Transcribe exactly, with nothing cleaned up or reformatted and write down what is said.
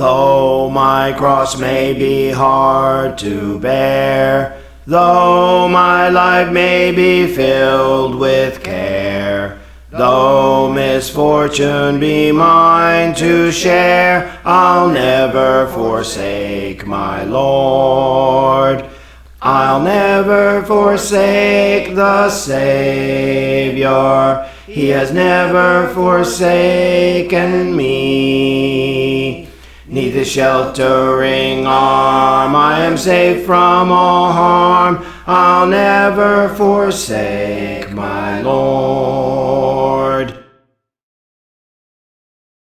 Though my cross may be hard to bear, though my life may be filled with care, though misfortune be mine to share, I'll never forsake my Lord. I'll never forsake the Savior. He has never forsaken me. 'Neath his sheltering arm I am safe from all harm. I'll never forsake my Lord.